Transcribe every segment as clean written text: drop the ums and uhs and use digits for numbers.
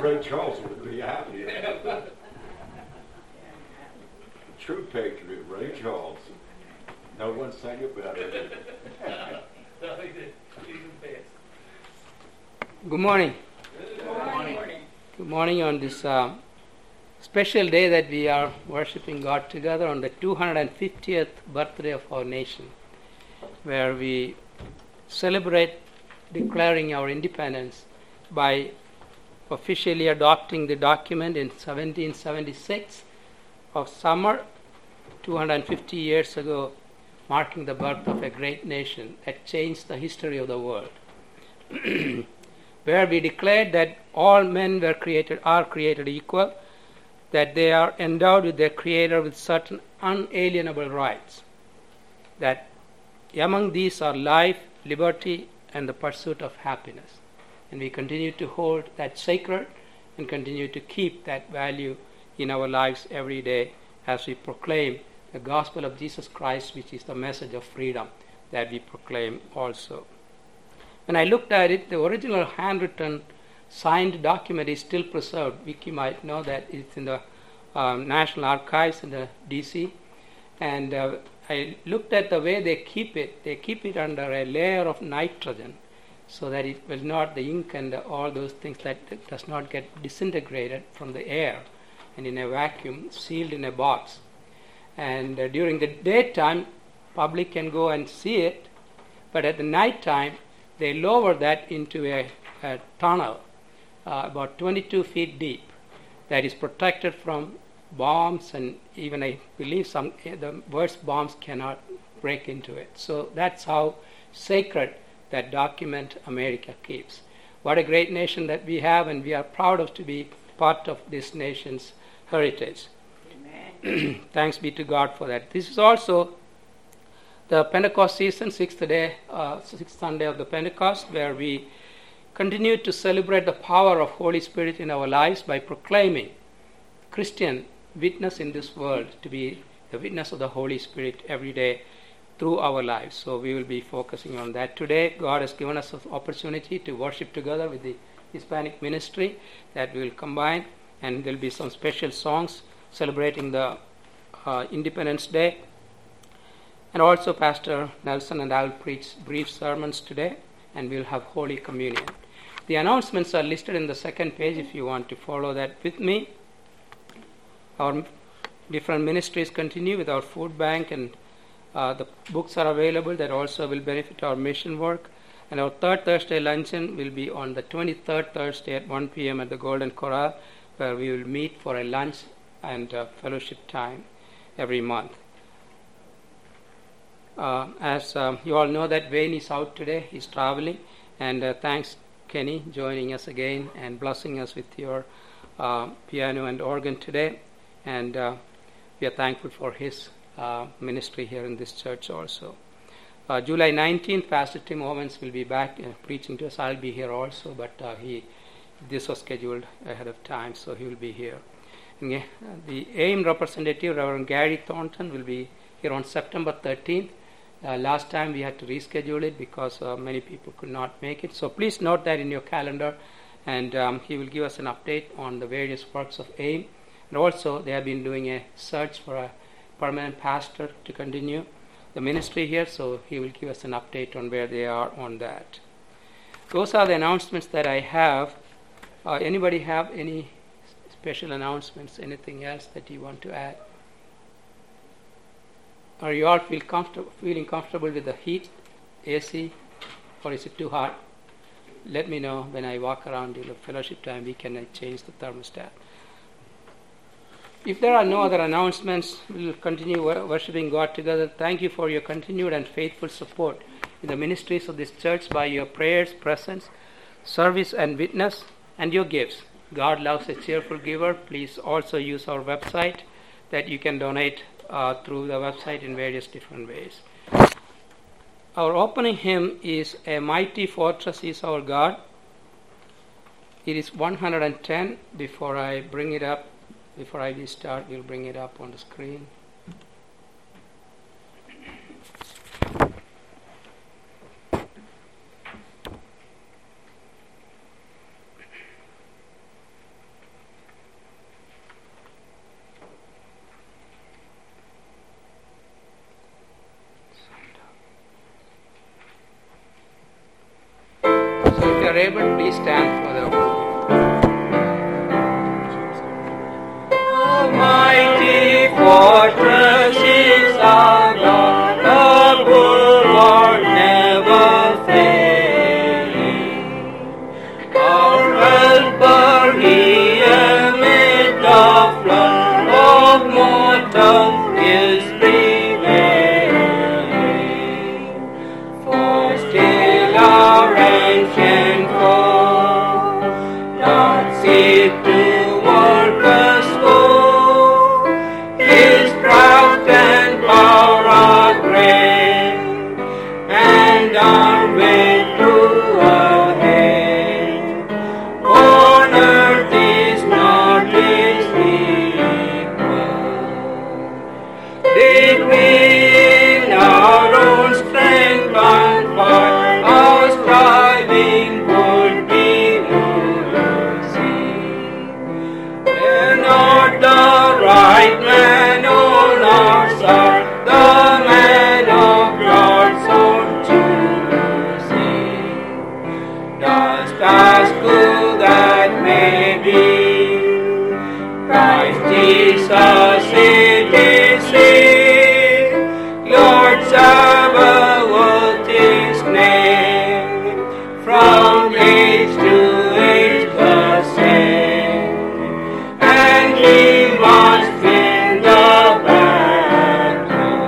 Ray Charles would be happy. True patriot, Ray Charles. No one sang it better. Good morning. Good morning. Good morning on this special day that we are worshiping God together on the 250th birthday of our nation, where we celebrate declaring our independence by officially adopting the document in 1776 of summer, 250 years ago, marking the birth of a great nation that changed the history of the world. Where we declared that all men are created equal, that they are endowed with their Creator with certain unalienable rights, that among these are life, liberty, and the pursuit of happiness. And we continue to hold that sacred and continue to keep that value in our lives every day as we proclaim the gospel of Jesus Christ, which is the message of freedom that we proclaim also. When I looked at it, the original handwritten signed document is still preserved. Vicky might know that it's in the National Archives in the DC. And I looked at the way they keep it. They keep it under a layer of nitrogen so that it will not, the ink and all those things, that does not get disintegrated from the air and in a vacuum, sealed in a box. And during the daytime, public can go and see it, but at the night time, they lower that into a tunnel about 22 feet deep that is protected from bombs, and even I believe the worst bombs cannot break into it. So that's how sacred that document America keeps. What a great nation that we have, and we are proud to be part of this nation's heritage. Amen. Thanks be to God for that. This is also the Pentecost season, sixth Sunday of the Pentecost, where we continue to celebrate the power of Holy Spirit in our lives by proclaiming Christian witness in this world to be the witness of the Holy Spirit every day through our lives. So we will be focusing on that today. God has given us an opportunity to worship together with the Hispanic ministry that we will combine, and there will be some special songs celebrating the Independence Day. And also Pastor Nelson and I will preach brief sermons today, and we'll have Holy Communion. The announcements are listed in the second page if you want to follow that with me. Our different ministries continue with our food bank, and the books are available that also will benefit our mission work. And our third Thursday luncheon will be on the 23rd Thursday at 1 p.m. at the Golden Corral, where we will meet for a lunch and fellowship time every month. As you all know that Wayne is out today, he's traveling, and thanks Kenny joining us again and blessing us with your piano and organ today, and we are thankful for his ministry here in this church also. July 19th, Pastor Tim Owens will be back preaching to us. I'll be here also, but this was scheduled ahead of time, so he will be here. And, the AIM representative, Reverend Gary Thornton, will be here on September 13th. Last time we had to reschedule it because many people could not make it. So please note that in your calendar, and he will give us an update on the various works of AIM. And also they have been doing a search for a permanent pastor to continue the ministry here, so he will give us an update on where they are on that. Those are the announcements that I have. Anybody have any special announcements, anything else that you want to add? Are you all feeling comfortable with the heat, AC, or is it too hot? Let me know when I walk around during the fellowship time. We can change the thermostat. If there are no other announcements, we will continue worshiping God together. Thank you for your continued and faithful support in the ministries of this church by your prayers, presence, service, and witness, and your gifts. God loves a cheerful giver. Please also use our website that you can donate through the website in various different ways. Our opening hymn is "A Mighty Fortress is Our God." It is 110. Before I start, we'll bring it up on the screen. are able, please stand for the opening. Almighty fortress is our God, the bulwark never failing. Our helper He amid the flood of mortal is prevailing. For still our ancient foe doth seek to work us woe. His craft and power are great, and our way through ahead. On earth is not His equal. Did we in our own strength confide, our striving would be losing. When not the right man on our side, the man of God's own choosing. Dost ask who that may be? Christ Jesus it is He, Lord Sabaoth His name, from age to age the same, and He must win the battle.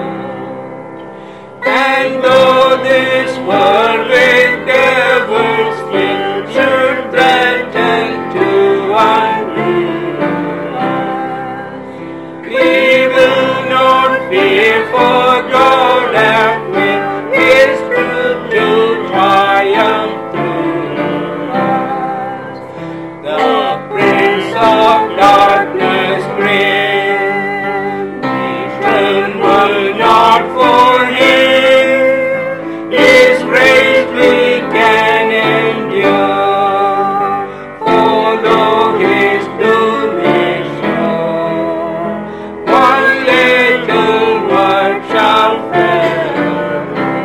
And though this world with devils filled should threaten to undo us, we will not fear, for God hath with His truth to triumph through us. The Prince of Darkness grim, we tremble not for Him. His grace we can endure, although His doom is sure. One little word shall fail,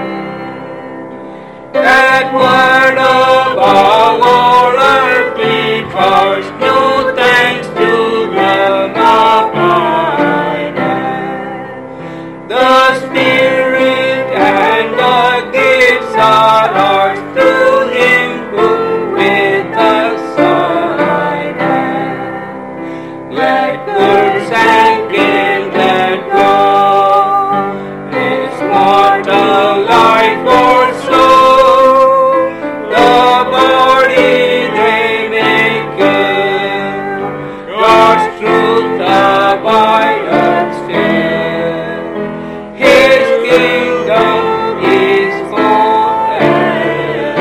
that word above all earthly powers, no thanks to them abideth. The Spirit and the gifts are ours through Him who with us abideth. Let goods and gain let go, this mortal life or soul, the body they make good, God's truth abideth still. His kingdom is forever.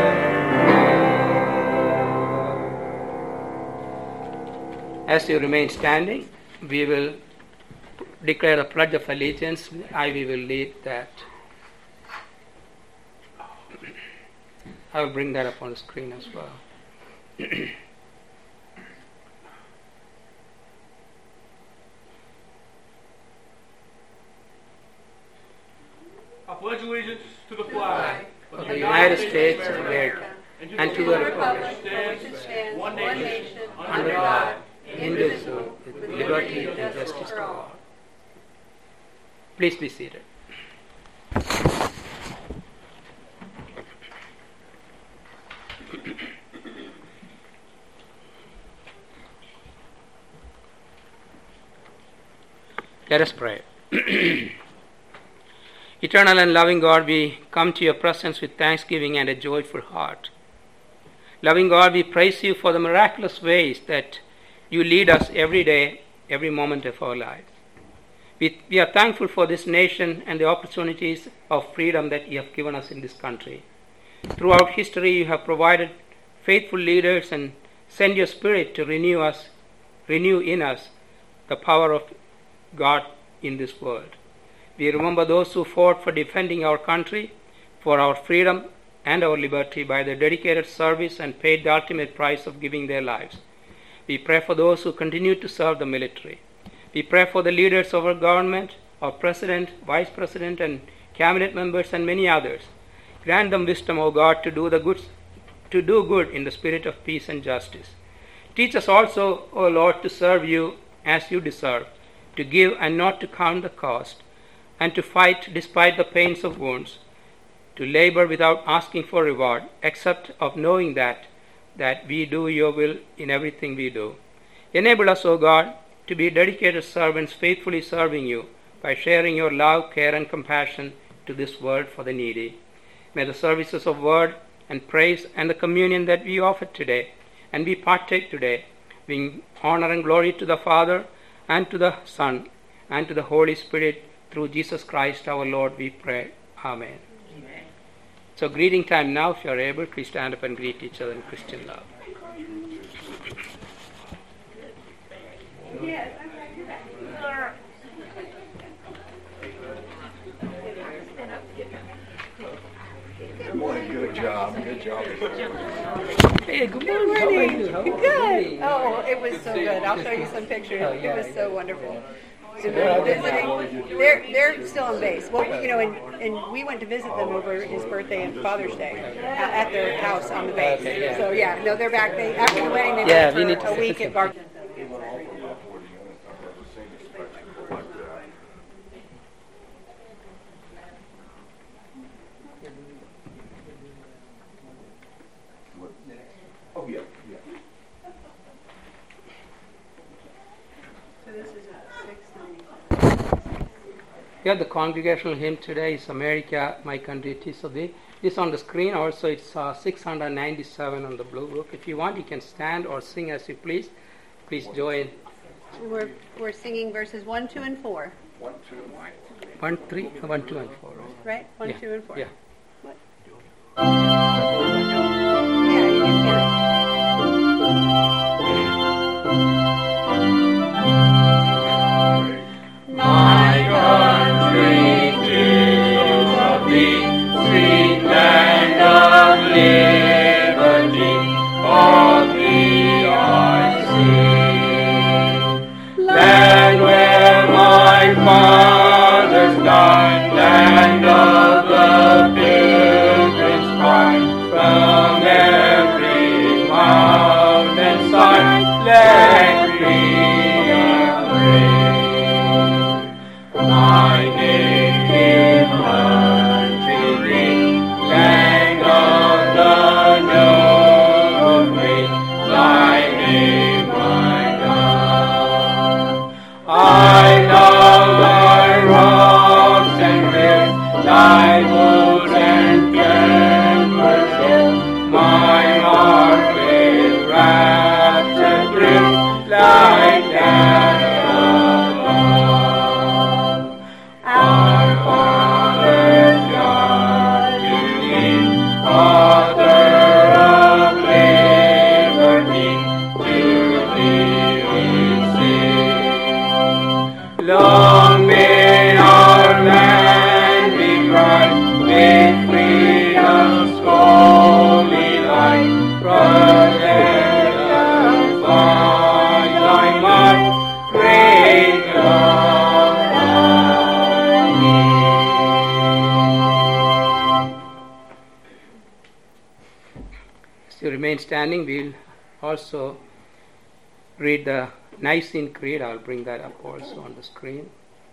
As you remain standing, we will declare a pledge of allegiance. We will lead that. I will bring that up on the screen as well. I pledge allegiance to the flag Of the United States of America and to the republic which stands one nation under God, indivisible, with liberty and justice for all. Please be seated. Let us pray. Eternal and loving God, we come to your presence with thanksgiving and a joyful heart. Loving God, we praise you for the miraculous ways that you lead us every day, every moment of our lives. We are thankful for this nation and the opportunities of freedom that you have given us in this country. Throughout history, you have provided faithful leaders and sent your Spirit to renew in us the power of God in this world. We remember those who fought for defending our country, for our freedom and our liberty by their dedicated service and paid the ultimate price of giving their lives. We pray for those who continue to serve the military. We pray for the leaders of our government, our president, vice president, and cabinet members, and many others. Grant them wisdom, O God, to do the good to do good in the spirit of peace and justice. Teach us also, O Lord, to serve you as you deserve, to give and not to count the cost, and to fight despite the pains of wounds, to labor without asking for reward, except of knowing that we do your will in everything we do. Enable us, O God, to be dedicated servants, faithfully serving you by sharing your love, care, and compassion to this world for the needy. May the services of word and praise and the communion that we offer today and we partake today bring honor and glory to the Father and to the Son and to the Holy Spirit through Jesus Christ our Lord, we pray. Amen. Amen. So greeting time now. If you are able, please stand up and greet each other in Christian love. Yes, I'm glad you're back. Good morning. Good job. Good job. Hey, good morning. How are you? How are Good. you? Oh, it was so good. I'll show you some pictures. Oh, yeah, It was so wonderful. So where are they visiting. They're still on base. Well, and we went to visit them over his birthday and Father's Day at their house on the base. Okay, yeah. So yeah, no, they're back. They after the wedding, they Yeah, we went need for to a week at Bar. Oh, yeah, yeah. So this is a 690. Yeah, the congregational hymn today is America, My Country. It is so this on the screen. Also, it's 697 on the blue book. If you want, you can stand or sing as you please. Please join. We're singing verses 1, 2, and 4. 1, 2, 1, 3, 1, 2, and 4. Right? 1, Yeah, 2, and 4. yeah. What? Yeah, you can. My country, tis of thee, sweet land of liberty, of thee I sing. Land where my fathers died, land of the pilgrim's pride, from every mountain side, let freedom ring. My native country, land of the noble green, thy name I love. I love thy rocks and hills, thy woods and temples hills, my heart with rapture thrills, like that of love. Our Father's God to thee, Author of liberty, to thee we sing. Long may our land be bright with freedom's holy light. Protect us by thy might, great God Almighty. As you remain standing, we'll also read the Nicene Creed. I'll bring that up also on the screen.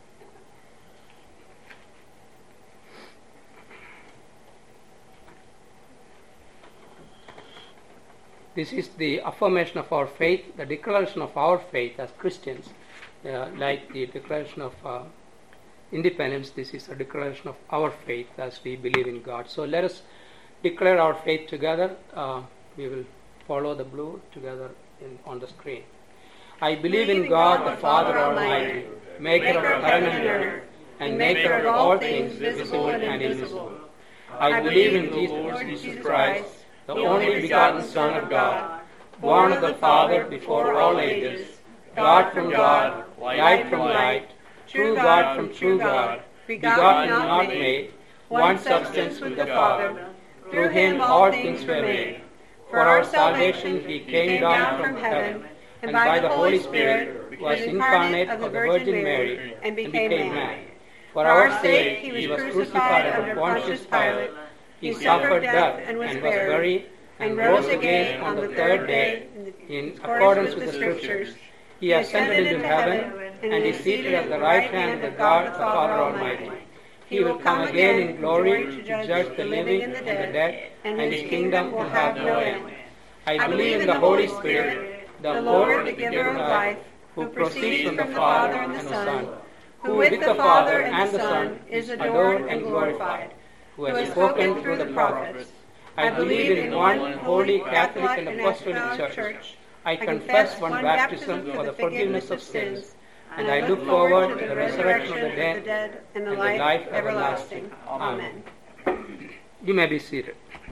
This is the affirmation of our faith, the declaration of our faith as Christians. Like the Declaration of Independence, this is a declaration of our faith as we believe in God. So let us declare our faith together. We will follow the blue together on the screen. I believe in God, the Father Almighty, maker of heaven and earth, and maker of all things visible and invisible. I believe in Jesus Christ, the only begotten Son of God, born of the Father before all ages, God from God, light from light, true God from true God, begotten not made, one substance with the Father. Through him all things were made. For our salvation he came down from heaven, and by the Holy Spirit was incarnate of the Virgin Mary, and became man. For our sake he was crucified under Pontius Pilate. He suffered death and was buried, and rose again on the third day in accordance with the Scriptures. He ascended into heaven and is seated at the right hand of God the Father Almighty. He will come again in glory to judge the living and the dead, and his kingdom will have no end. I believe in the Holy Spirit, the Lord, the giver of life, who proceeds from the Father and the Son, who with the Father and the Son is adored and glorified, who has spoken through the prophets. I believe in one holy Catholic and Apostolic Church. I confess one baptism for the forgiveness of sins, and I look forward to the resurrection of the dead and the life everlasting. Amen. You may be seated.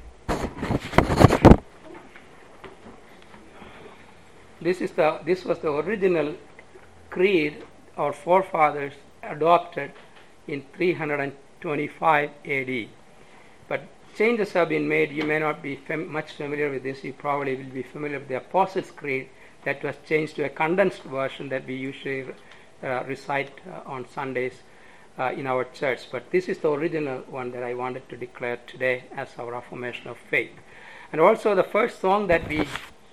This was the original creed our forefathers adopted in 325 AD. But changes have been made. You may not be much familiar with this. You probably will be familiar with the Apostles' Creed that was changed to a condensed version that we usually recite on Sundays in our church. But this is the original one that I wanted to declare today as our affirmation of faith. And also the first song that we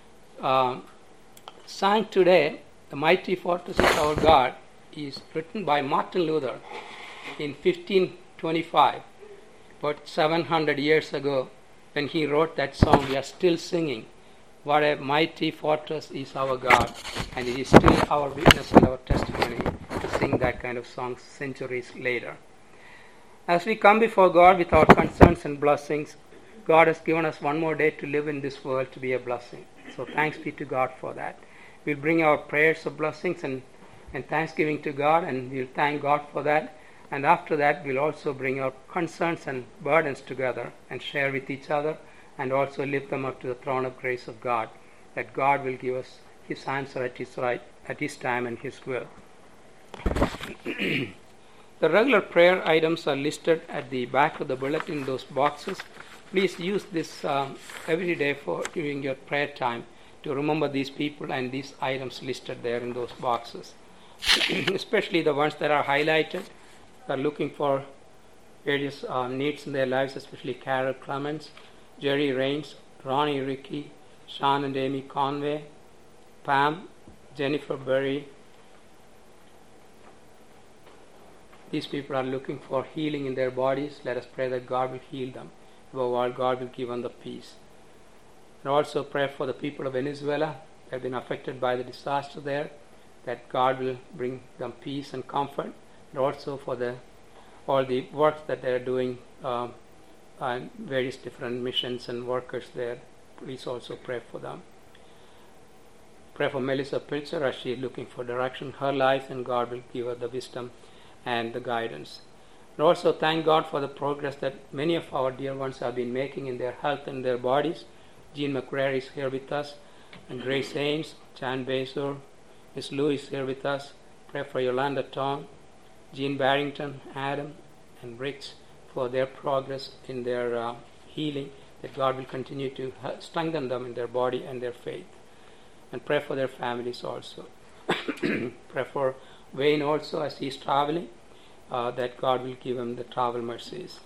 sang today, "The Mighty Fortress is Our God," is written by Martin Luther in 1525. About 700 years ago, when he wrote that song, we are still singing, "What a mighty fortress is our God," and it is still our witness and our testimony to sing that kind of songs centuries later. As we come before God with our concerns and blessings, God has given us one more day to live in this world to be a blessing. So thanks be to God for that. We'll bring our prayers of blessings and thanksgiving to God, and we'll thank God for that. And after that, we'll also bring our concerns and burdens together and share with each other, and also lift them up to the throne of grace of God, that God will give us His answer at His time and His will. The regular prayer items are listed at the back of the bulletin, those boxes. Please use this every day during your prayer time to remember these people and these items listed there in those boxes, especially the ones that are highlighted. Are looking for various needs in their lives, especially Carol Clements, Jerry Raines, Ronnie Ricky, Sean and Amy Conway, Pam, Jennifer Berry. These people are looking for healing in their bodies. Let us pray that God will heal them. Above all, God will give them the peace. And also pray for the people of Venezuela that have been affected by the disaster there, that God will bring them peace and comfort. And also for all the work that they are doing on various different missions and workers there. Please also pray for them. Pray for Melissa Pilcher as she is looking for direction in her life, and God will give her the wisdom and the guidance. And also thank God for the progress that many of our dear ones have been making in their health and their bodies. Jean McCrary is here with us, and Grace Haynes, Chan Bezur, Miss Lou is here with us. Pray for Yolanda Tong, Jean Barrington, Adam, and Rich for their progress in their healing, that God will continue to strengthen them in their body and their faith. And pray for their families also. Pray for Wayne also as he is traveling, that God will give him the travel mercies.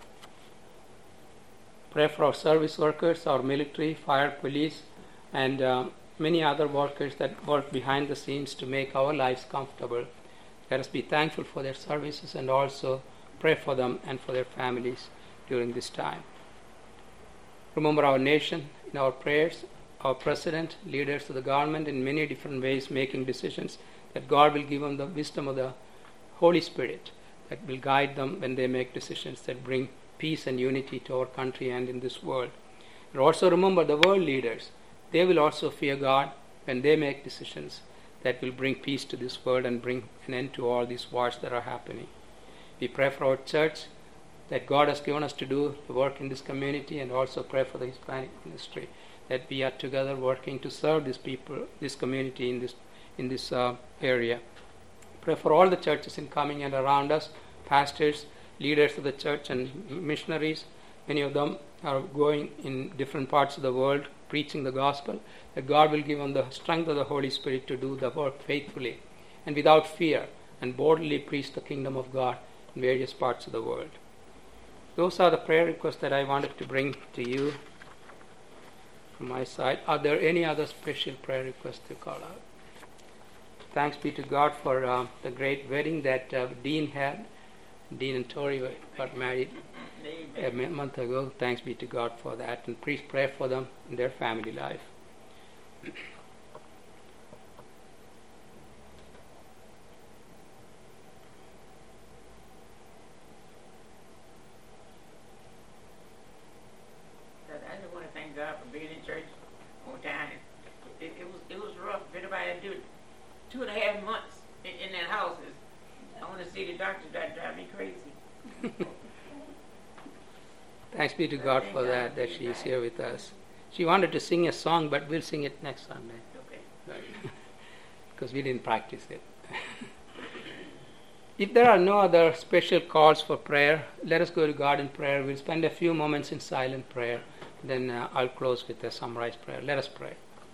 Pray for our service workers, our military, fire, police, and many other workers that work behind the scenes to make our lives comfortable. Let us be thankful for their services and also pray for them and for their families during this time. Remember our nation in our prayers, our president, leaders of the government in many different ways making decisions, that God will give them the wisdom of the Holy Spirit that will guide them when they make decisions that bring peace and unity to our country and in this world. And also remember the world leaders. They will also fear God when they make decisions that will bring peace to this world and bring an end to all these wars that are happening. We pray for our church that God has given us to do the work in this community, and also pray for the Hispanic ministry, that we are together working to serve these people, this community in this area. Pray for all the churches in coming and around us, pastors, leaders of the church and missionaries. Many of them are going in different parts of the world preaching the gospel, that God will give them the strength of the Holy Spirit to do the work faithfully and without fear, and boldly preach the kingdom of God in various parts of the world. Those are the prayer requests that I wanted to bring to you. from my side. Are there any other special prayer requests to call out? Thanks be to God for the great wedding that Dean had. Dean and Tori got married a month ago. Thanks be to God for that. And please pray for them in their family life. I just want to thank God for being in church on time. It was rough. If anybody had to do it 2.5 months in that house, I want to see the doctor. That drive me crazy. Thanks be to God for that she is here with us. She wanted to sing a song, but we'll sing it next Sunday. Okay. Because we didn't practice it. If there are no other special calls for prayer, let us go to God in prayer. We'll spend a few moments in silent prayer. Then I'll close with a summarized prayer. Let us pray.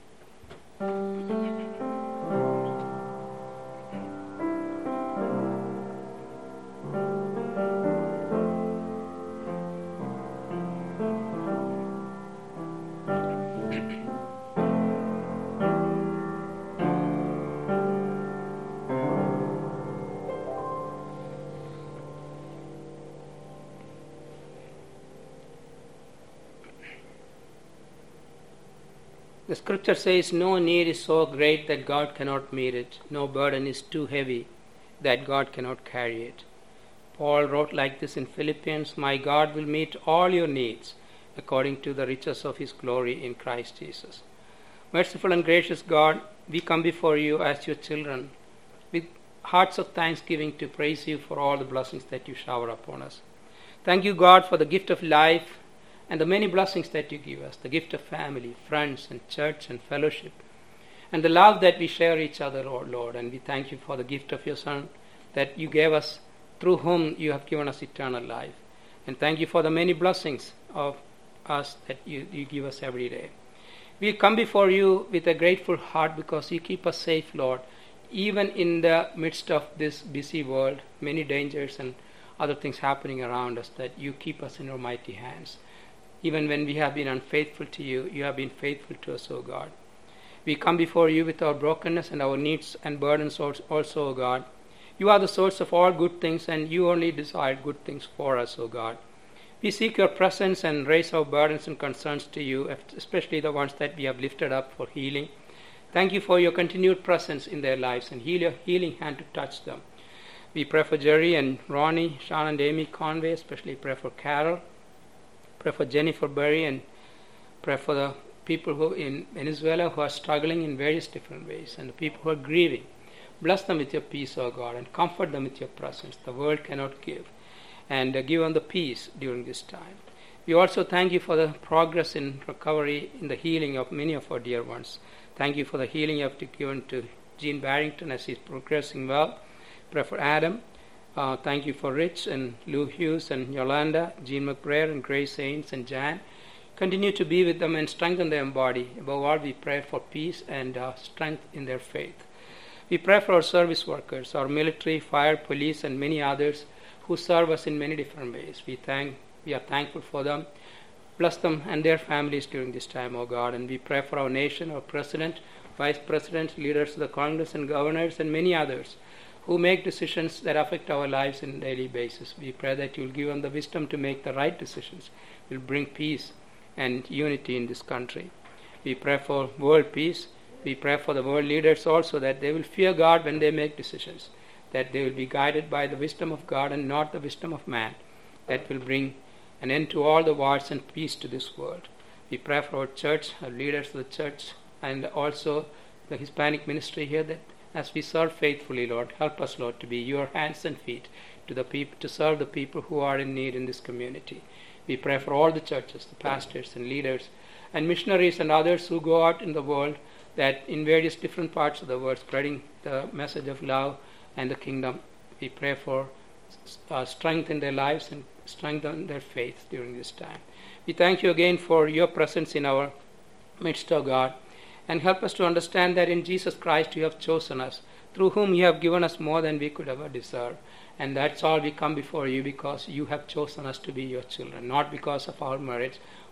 The scripture says, no need is so great that God cannot meet it. No burden is too heavy that God cannot carry it. Paul wrote like this in Philippians, my God will meet all your needs according to the riches of his glory in Christ Jesus. Merciful and gracious God, we come before you as your children with hearts of thanksgiving to praise you for all the blessings that you shower upon us. Thank you, God, for the gift of life and the many blessings that you give us, the gift of family, friends, and church, and fellowship, and the love that we share each other, oh Lord. And we thank you for the gift of your Son that you gave us, through whom you have given us eternal life. And thank you for the many blessings of us that you give us every day. We come before you with a grateful heart because you keep us safe, Lord, even in the midst of this busy world, many dangers and other things happening around us, that you keep us in your mighty hands. Even when we have been unfaithful to you, you have been faithful to us, O God. We come before you with our brokenness and our needs and burdens also, O God. You are the source of all good things, and you only desire good things for us, O God. We seek your presence and raise our burdens and concerns to you, especially the ones that we have lifted up for healing. Thank you for your continued presence in their lives and your healing hand to touch them. We pray for Jerry and Ronnie, Sean and Amy Conway, especially pray for Carol. Pray for Jennifer Berry, and pray for the people who in Venezuela who are struggling in various different ways, and the people who are grieving. Bless them with your peace, O God, and comfort them with your presence. The world cannot give. And give them the peace during this time. We also thank you for the progress in recovery, in the healing of many of our dear ones. Thank you for the healing you have given to Gene Barrington as he's progressing well. Pray for Adam. Thank you for Rich and Lou Hughes and Yolanda, Jean McBrayer and Grace Haynes and Jan. Continue to be with them and strengthen their body. Above all, we pray for peace and strength in their faith. We pray for our service workers, our military, fire, police, and many others who serve us in many different ways. We are thankful for them. Bless them and their families during this time, O God. And we pray for our nation, our president, vice president, leaders of the Congress and governors, and many others who make decisions that affect our lives on a daily basis. We pray that you will give them the wisdom to make the right decisions, will bring peace and unity in this country. We pray for world peace. We pray for the world leaders also, that they will fear God when they make decisions, that they will be guided by the wisdom of God and not the wisdom of man, that will bring an end to all the wars and peace to this world. We pray for our church, our leaders of the church, and also the Hispanic ministry here, that as we serve faithfully, Lord, help us, Lord, to be your hands and feet to the people, to serve the people who are in need in this community. We pray for all the churches, the pastors and leaders and missionaries and others who go out in the world, that in various different parts of the world, spreading the message of love and the kingdom. We pray for strength in their lives and strengthen their faith during this time. We thank you again for your presence in our midst, O God, and help us to understand that in Jesus Christ you have chosen us, through whom you have given us more than we could ever deserve. And that's all we come before you, because you have chosen us to be your children, not because of our merits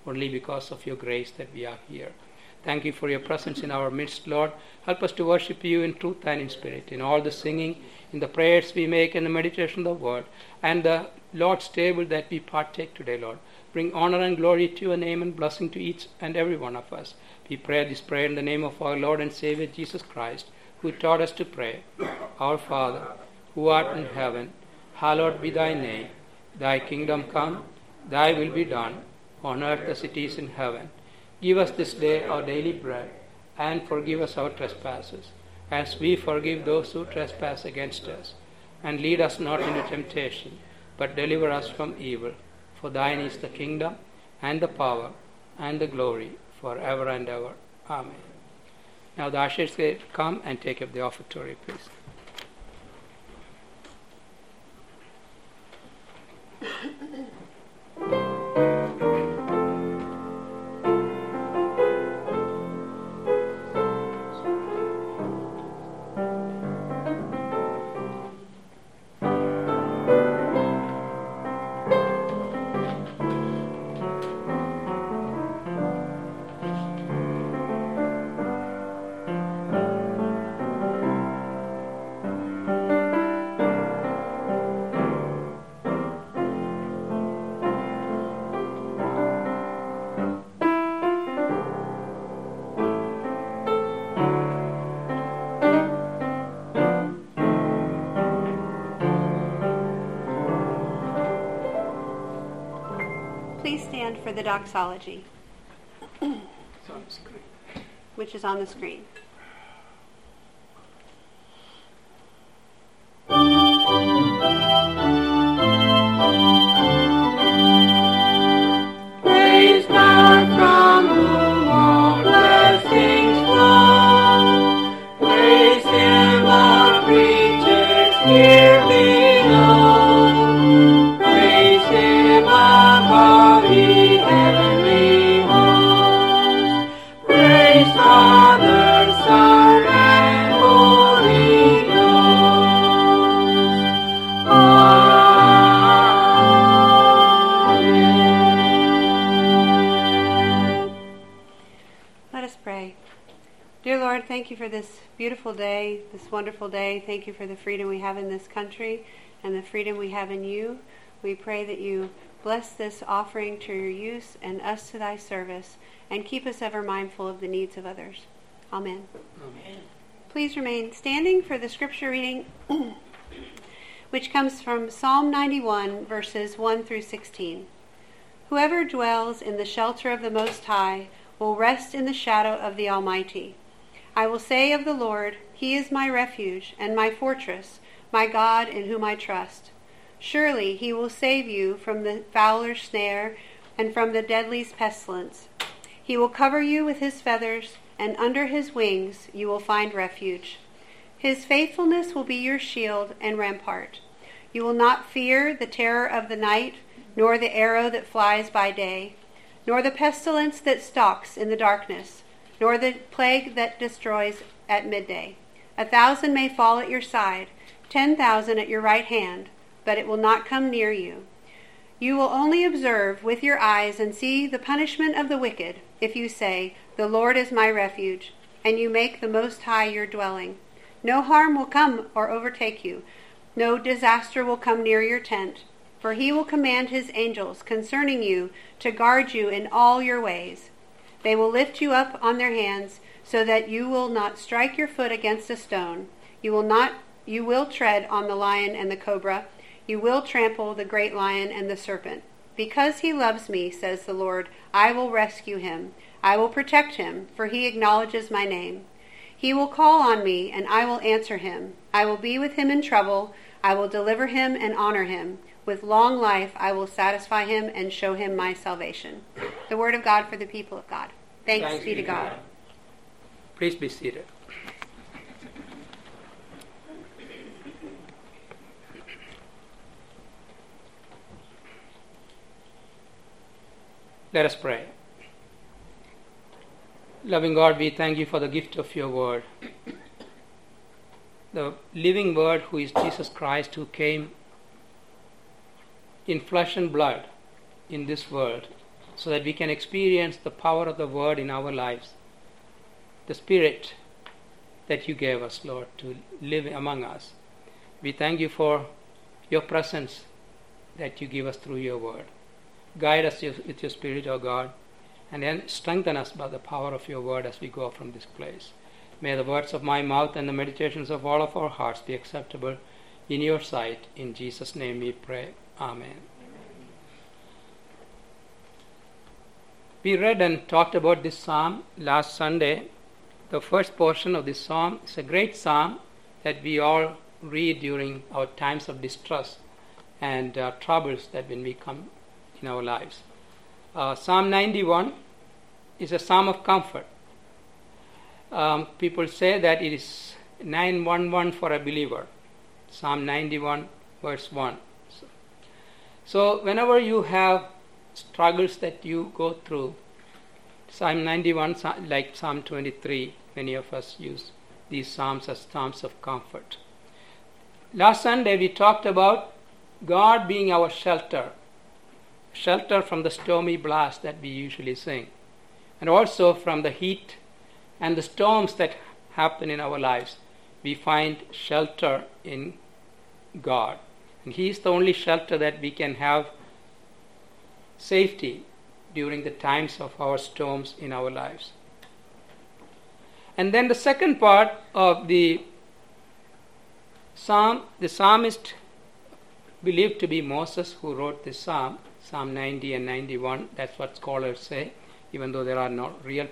only because of your grace that we are here. Thank you for your presence in our midst, Lord. Help us to worship you in truth and in spirit, in all the singing, in the prayers we make, and the meditation of the word, and the Lord's table that we partake today, Lord. Bring honor and glory to your name and blessing to each and every one of us. We pray this prayer in the name of our Lord and Savior Jesus Christ, who taught us to pray. Our Father, who art in heaven, hallowed be thy name. Thy kingdom come, thy will be done, on earth as it is in heaven. Give us this day our daily bread, and forgive us our trespasses, as we forgive those who trespass against us. And lead us not into temptation, but deliver us from evil. For thine is the kingdom, and the power, and the glory, forever and ever. Amen. Now the ushers will come and take up the offertory, please. Please stand for the doxology, which is on the screen. Praise God from whom all blessings flow. Praise Him, all creatures here below. Praise Him above ye heavenly hosts. Praise Father, Son, and Holy Ghost. Amen. Let us pray. Dear Lord, thank you for this beautiful day, this wonderful day. Thank you for the freedom we have in this country and the freedom we have in you. We pray that you bless this offering to your use and us to thy service, and keep us ever mindful of the needs of others. Amen. Amen. Please remain standing for the scripture reading, which comes from Psalm 91, verses 1 through 16. Whoever dwells in the shelter of the Most High will rest in the shadow of the Almighty. I will say of the Lord, He is my refuge and my fortress, my God in whom I trust. Surely He will save you from the fowler's snare and from the deadly pestilence. He will cover you with His feathers, and under His wings you will find refuge. His faithfulness will be your shield and rampart. You will not fear the terror of the night, nor the arrow that flies by day, nor the pestilence that stalks in the darkness, nor the plague that destroys at midday. 1,000 may fall at your side, 10,000 at your right hand, but it will not come near you. You will only observe with your eyes and see the punishment of the wicked if you say, The Lord is my refuge, and you make the Most High your dwelling. No harm will come or overtake you. No disaster will come near your tent, for He will command His angels concerning you to guard you in all your ways. They will lift you up on their hands so that you will not strike your foot against a stone. You will tread on the lion and the cobra. You will trample the great lion and the serpent. Because He loves me, says the Lord, I will rescue him. I will protect him, for he acknowledges my name. He will call on me, and I will answer him. I will be with him in trouble. I will deliver him and honor him. With long life I will satisfy him and show him my salvation. The word of God for the people of God. Thanks be to God. Please be seated. Let us pray. Loving God, we thank you for the gift of your word. The living word who is Jesus Christ, who came in flesh and blood in this world so that we can experience the power of the Word in our lives, the Spirit that you gave us, Lord, to live among us. We thank you for your presence that you give us through your Word. Guide us with your Spirit, O God, and then strengthen us by the power of your Word as we go from this place. May the words of my mouth and the meditations of all of our hearts be acceptable in your sight. In Jesus' name we pray. Amen. We read and talked about this psalm last Sunday. The first portion of this psalm is a great psalm that we all read during our times of distress and troubles that when we come in our lives. Psalm 91 is a psalm of comfort. People say that it is 911 for a believer. Psalm 91 verse 1. So whenever you have struggles that you go through, Psalm 91, like Psalm 23, many of us use these psalms as psalms of comfort. Last Sunday we talked about God being our shelter from the stormy blast that we usually sing, and also from the heat and the storms that happen in our lives. We find shelter in God, and He is the only shelter that we can have safety during the times of our storms in our lives. And then the second part of the psalm, the psalmist believed to be Moses who wrote this psalm, Psalm 90 and 91. That's what scholars say, even though there are no real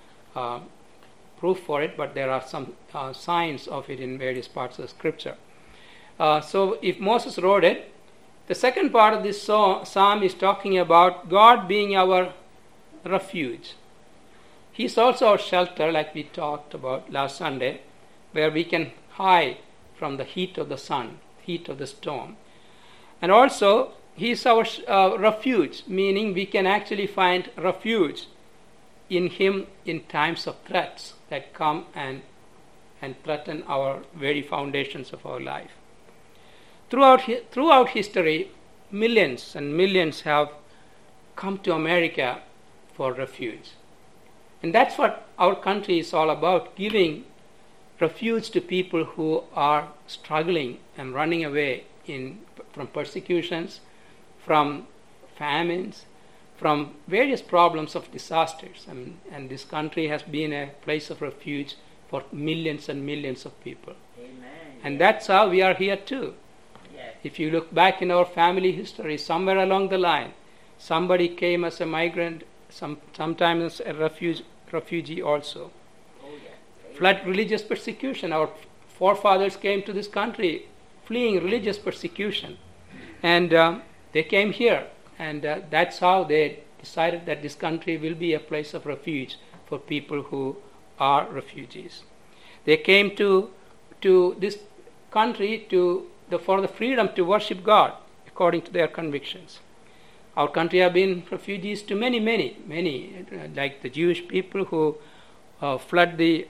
proof for it, but there are some signs of it in various parts of the scripture. So if Moses wrote it, the second part of this psalm is talking about God being our refuge. He is also our shelter, like we talked about last Sunday, where we can hide from the heat of the sun, heat of the storm. And also, He is our refuge, meaning we can actually find refuge in Him in times of threats that come and threaten our very foundations of our life. Throughout history, millions and millions have come to America for refuge. And that's what our country is all about, giving refuge to people who are struggling and running away from persecutions, from famines, from various problems of disasters. And this country has been a place of refuge for millions and millions of people. Amen. And that's how we are here too. Yes. If you look back in our family history, somewhere along the line, somebody came as a migrant, sometimes a refugee also. Oh, yes. Flood religious persecution. Our forefathers came to this country fleeing religious persecution. And they came here. And that's how they decided that this country will be a place of refuge for people who are refugees. They came to this country for the freedom to worship God according to their convictions. Our country have been refugees to many, like the Jewish people who fled the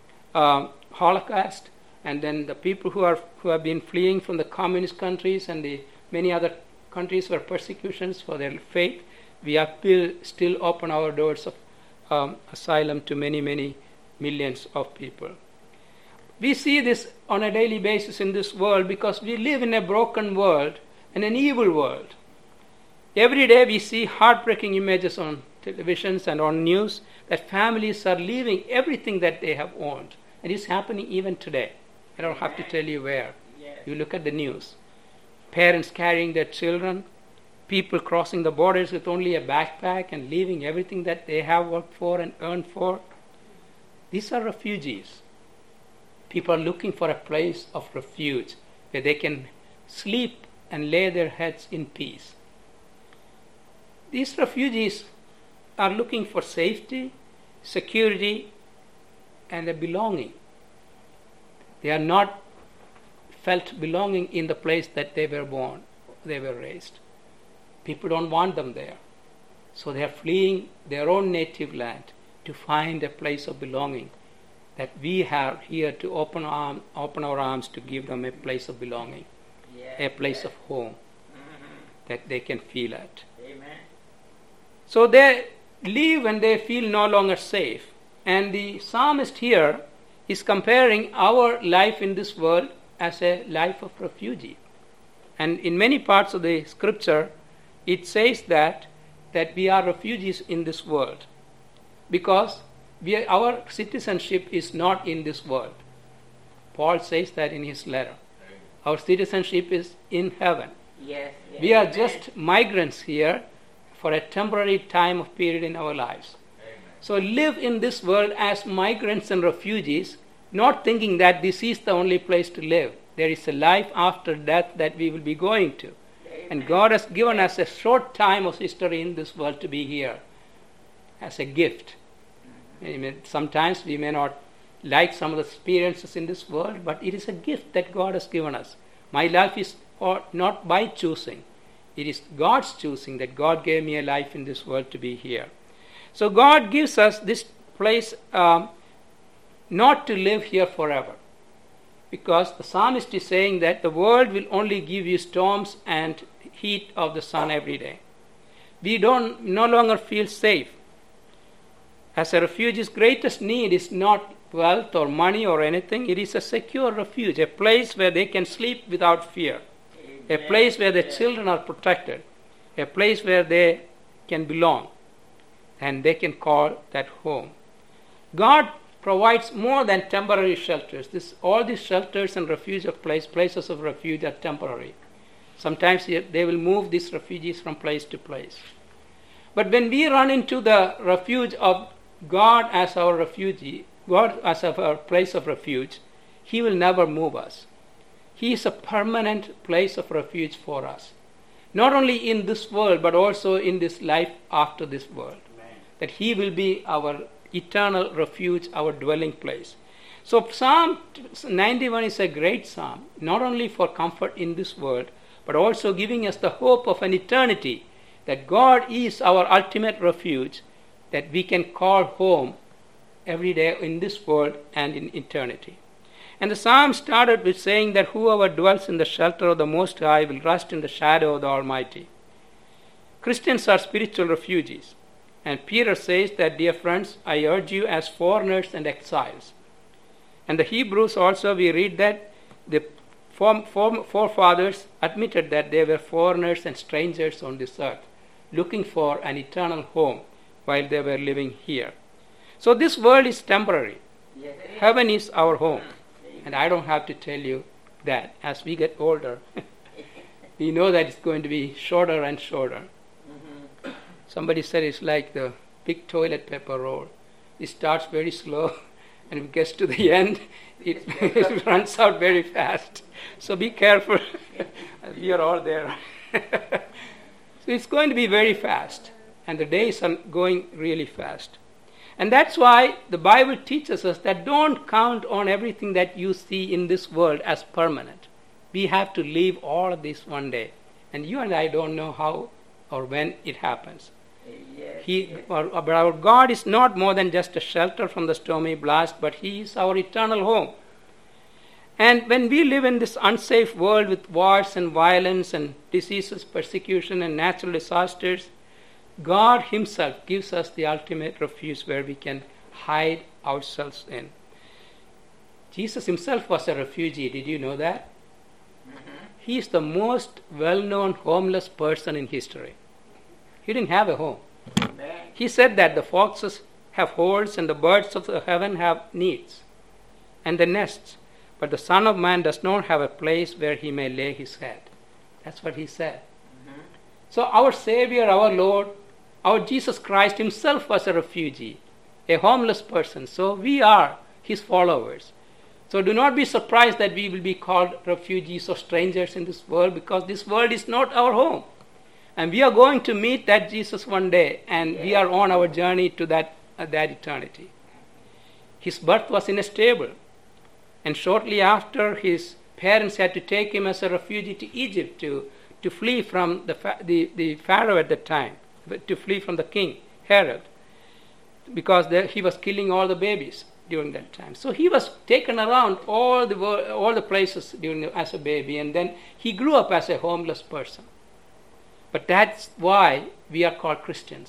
Holocaust, and then the people who have been fleeing from the communist countries and the many other countries where persecutions for their faith. We have still open our doors of asylum to many millions of people. We see this on a daily basis in this world because we live in a broken world and an evil world. Every day we see heartbreaking images on televisions and on news that families are leaving everything that they have owned. And it's happening even today. I don't have to tell you where. Yes. You look at the news. Parents carrying their children, people crossing the borders with only a backpack and leaving everything that they have worked for and earned for. These are refugees. People are looking for a place of refuge where they can sleep and lay their heads in peace. These refugees are looking for safety, security, and a belonging. They are not felt belonging in the place that they were born, they were raised. People don't want them there. So they are fleeing their own native land to find a place of belonging that we have here to open our arms to give them a place of belonging, Yes. a place Yes. of home Mhm. that they can feel at. Amen. So they leave when they feel no longer safe. And the psalmist here is comparing our life in this world as a life of refugee. And in many parts of the scripture, it says that we are refugees in this world because our citizenship is not in this world. Paul says that in his letter. Our citizenship is in heaven. Yes. We are just migrants here for a temporary time of period in our lives. So live in this world as migrants and refugees, not thinking that this is the only place to live. There is a life after death that we will be going to. And God has given us a short time of history in this world to be here as a gift. Amen. Sometimes we may not like some of the experiences in this world, but it is a gift that God has given us. My life is not by choosing. It is God's choosing that God gave me a life in this world to be here. So God gives us this place not to live here forever. Because the psalmist is saying that the world will only give you storms and heat of the sun every day. We no longer feel safe. As a refugee's greatest need is not wealth or money or anything. It is a secure refuge, a place where they can sleep without fear, a place where their children are protected, a place where they can belong, and they can call that home. God provides more than temporary shelters. All these shelters and places of refuge are temporary. Sometimes they will move these refugees from place to place. But when we run into the refuge of God as our refugee, God as our place of refuge, He will never move us. He is a permanent place of refuge for us. Not only in this world, but also in this life after this world. Amen. That He will be our eternal refuge, our dwelling place. So Psalm 91 is a great psalm, not only for comfort in this world, but also giving us the hope of an eternity, that God is our ultimate refuge, that we can call home every day in this world and in eternity. And the psalm started with saying that whoever dwells in the shelter of the Most High will rest in the shadow of the Almighty. Christians are spiritual refugees. And Peter says that, dear friends, I urge you as foreigners and exiles. And the Hebrews also, we read that the forefathers admitted that they were foreigners and strangers on this earth, looking for an eternal home while they were living here. So this world is temporary. Yes, it is. Heaven is our home. And I don't have to tell you that. As we get older, we know that it's going to be shorter and shorter. Mm-hmm. Somebody said it's like the big toilet paper roll. It starts very slow, and if it gets to the end, it runs out very fast. So be careful. We are all there. So it's going to be very fast, and the days are going really fast. And that's why the Bible teaches us that don't count on everything that you see in this world as permanent. We have to leave all of this one day. And you and I don't know how or when it happens. But our God is not more than just a shelter from the stormy blast, but He is our eternal home. And when we live in this unsafe world with wars and violence and diseases, persecution and natural disasters, God Himself gives us the ultimate refuge where we can hide ourselves in. Jesus Himself was a refugee. Did you know that? Mm-hmm. He is the most well-known homeless person in history. He didn't have a home. Amen. He said that the foxes have holes and the birds of the heaven have needs and the nests, but the Son of Man does not have a place where He may lay His head. That's what He said. Mm-hmm. So our Savior, our Lord, our Jesus Christ Himself was a refugee, a homeless person. So we are His followers. So do not be surprised that we will be called refugees or strangers in this world, because this world is not our home. And we are going to meet that Jesus one day, and we are on our journey to that eternity. His birth was in a stable, and shortly after, His parents had to take Him as a refugee to Egypt to flee from the Pharaoh at the time, to flee from the king, Herod, because he was killing all the babies during that time. So He was taken around all the places as a baby, and then He grew up as a homeless person. But that's why we are called Christians.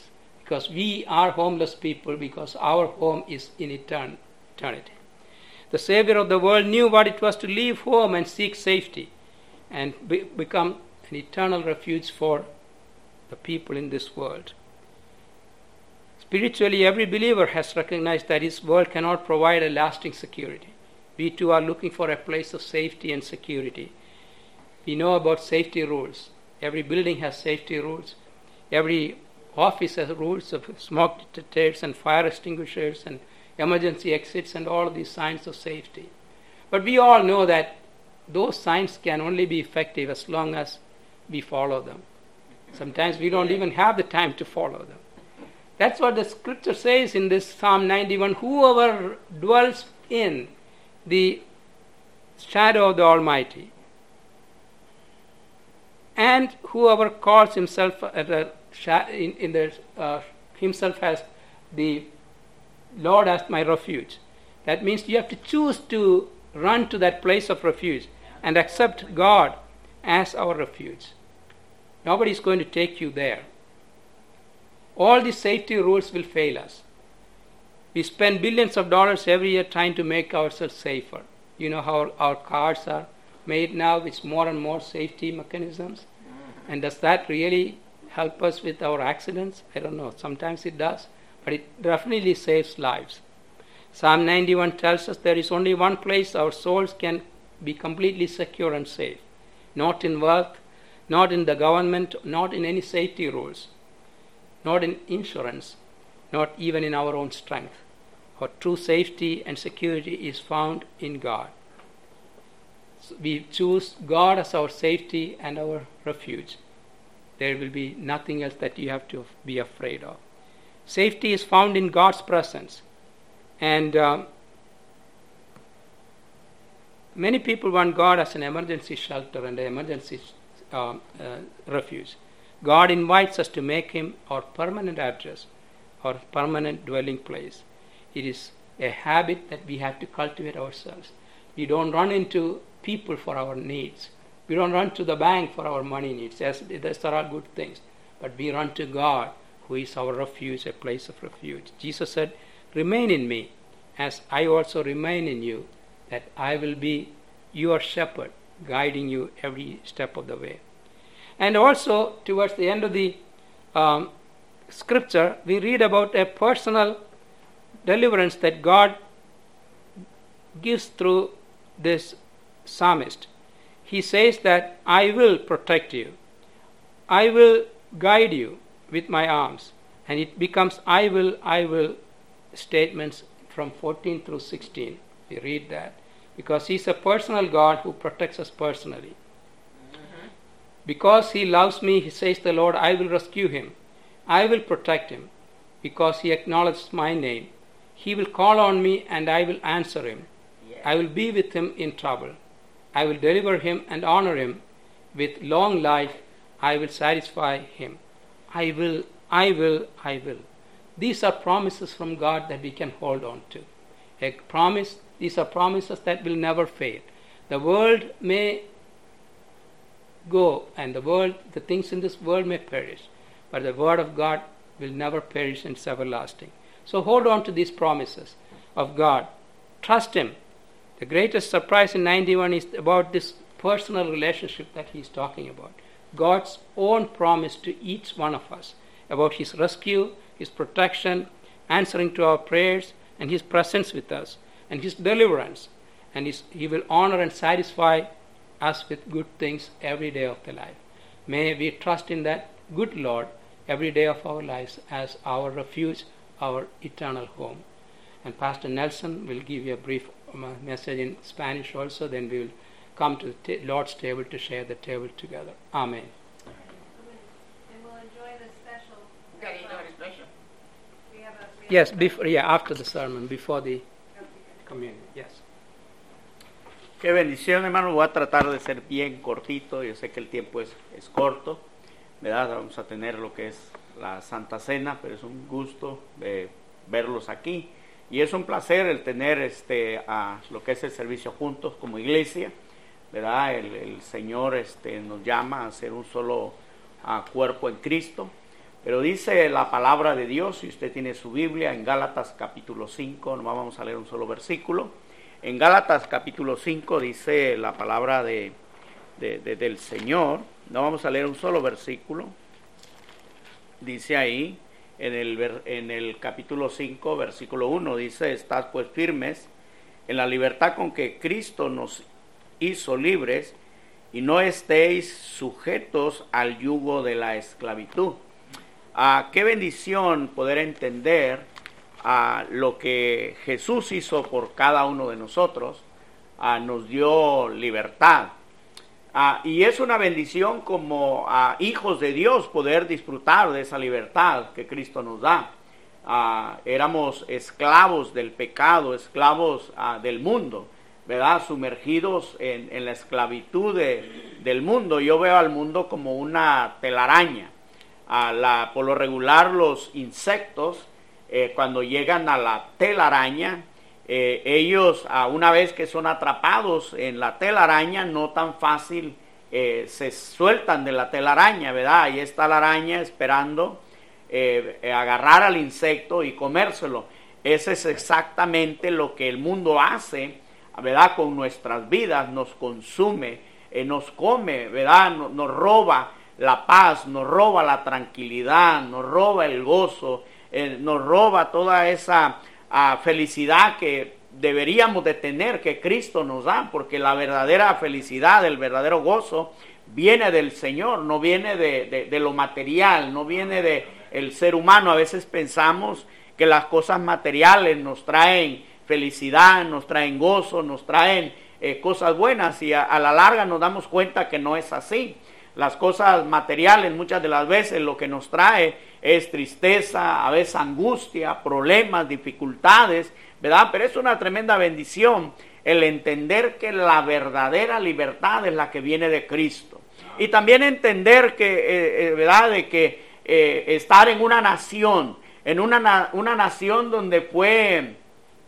because we are homeless people, because our home is in eternity. The Savior of the world knew what it was to leave home and seek safety and become an eternal refuge for the people in this world. Spiritually, every believer has recognized that his world cannot provide a lasting security. We too are looking for a place of safety and security. We know about safety rules. Every building has safety rules. Every office has rules of smoke detectors and fire extinguishers and emergency exits and all of these signs of safety. But we all know that those signs can only be effective as long as we follow them. Sometimes we don't even have the time to follow them. That's what the scripture says in this Psalm 91. Whoever dwells in the shadow of the Almighty, and whoever calls himself himself as the Lord as my refuge. That means you have to choose to run to that place of refuge and accept God as our refuge. Nobody is going to take you there. All the safety rules will fail us. We spend billions of dollars every year trying to make ourselves safer. You know how our cars are made now with more and more safety mechanisms? And does that really help us with our accidents? I don't know. Sometimes it does, but it definitely saves lives. Psalm 91 tells us there is only one place our souls can be completely secure and safe. Not in wealth, not in the government, not in any safety rules, not in insurance, not even in our own strength. Our true safety and security is found in God. So we choose God as our safety and our refuge. There will be nothing else that you have to be afraid of. Safety is found in God's presence. And many people want God as an emergency shelter and an emergency refuge. God invites us to make Him our permanent address, our permanent dwelling place. It is a habit that we have to cultivate ourselves. We don't run into people for our needs. We don't run to the bank for our money needs. Yes, those are all good things. But we run to God, who is our refuge, a place of refuge. Jesus said, "Remain in me, as I also remain in you, that I will be your shepherd, guiding you every step of the way." And also, towards the end of the scripture, we read about a personal deliverance that God gives through this psalmist. He says that I will protect you. I will guide you with my arms. And it becomes I will statements from 14 through 16. We read that. Because He's a personal God who protects us personally. Because He loves me, He says the Lord, I will rescue him. I will protect him. Because he acknowledges my name. He will call on me and I will answer him. I will be with him in trouble. I will deliver him and honor him. With long life I will satisfy him. I will. These are promises from God that we can hold on to. These are promises that will never fail. The world may go and the things in this world may perish, but the word of God will never perish and it's everlasting. So hold on to these promises of God. Trust Him. The greatest surprise in 91 is about this personal relationship that He's talking about. God's own promise to each one of us about His rescue, His protection, answering to our prayers, and His presence with us, and His deliverance. And He will honor and satisfy us with good things every day of the life. May we trust in that good Lord every day of our lives as our refuge, our eternal home. And Pastor Nelson will give you a brief message in Spanish also, then we will come to the Lord's table to share the table together. Amen. And we'll enjoy the special. Okay, you know the special. We have Yes, after the sermon, before the communion. Yes. Qué bendición, hermano. Voy a tratar de ser bien cortito. Yo sé que el tiempo es corto, ¿verdad? Vamos a tener lo que es la Santa Cena, pero es un gusto verlos aquí. Y es un placer el tener lo que es el servicio juntos como iglesia, ¿verdad? El Señor nos llama a ser un solo cuerpo en Cristo. Pero dice la palabra de Dios, si usted tiene su Biblia, en Gálatas capítulo 5, no vamos a leer un solo versículo. En Gálatas capítulo 5 dice la palabra del Señor, no vamos a leer un solo versículo. Dice ahí, en el capítulo 5, versículo 1, dice: estad pues firmes en la libertad con que Cristo nos hizo libres, y no estéis sujetos al yugo de la esclavitud. Qué bendición poder entender lo que Jesús hizo por cada uno de nosotros. Nos dio libertad. Y es una bendición como hijos de Dios poder disfrutar de esa libertad que Cristo nos da. Éramos esclavos del pecado, esclavos del mundo, ¿verdad? Sumergidos en la esclavitud del mundo. Yo veo al mundo como una telaraña. Por lo regular, los insectos, cuando llegan a la telaraña, ellos, una vez que son atrapados en la telaraña, no tan fácil se sueltan de la telaraña, ¿verdad? Ahí está la araña esperando agarrar al insecto y comérselo. Ese es exactamente lo que el mundo hace, ¿verdad? Con nuestras vidas, nos consume, nos come, ¿verdad? Nos roba la paz, nos roba la tranquilidad, nos roba el gozo, nos roba toda esa felicidad que deberíamos de tener, que Cristo nos da, porque la verdadera felicidad, el verdadero gozo viene del Señor, no viene de lo material, no viene del ser humano. A veces pensamos que las cosas materiales nos traen felicidad, nos traen gozo, nos traen cosas buenas, y a la larga nos damos cuenta que no es así. Las cosas materiales muchas de las veces lo que nos trae es tristeza, a veces angustia, problemas, dificultades, ¿verdad? Pero es una tremenda bendición el entender que la verdadera libertad es la que viene de Cristo. Y también entender que, ¿verdad? De que estar en una nación, una nación donde fue